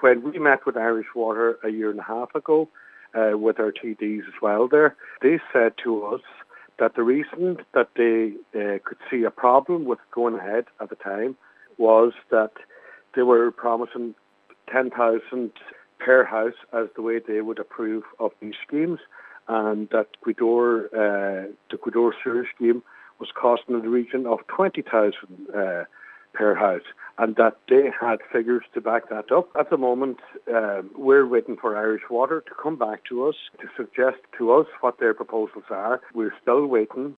when we met with Irish Water a year and a half ago, with our TDs as well there, they said to us that the reason that they could see a problem with going ahead at the time was that they were promising 10,000 per house as the way they would approve of these schemes, and that the Gweedore sewer scheme was costing in the region of 20,000 per house, and that they had figures to back that up. At the moment, we're waiting for Irish Water to come back to us to suggest to us what their proposals are. We're still waiting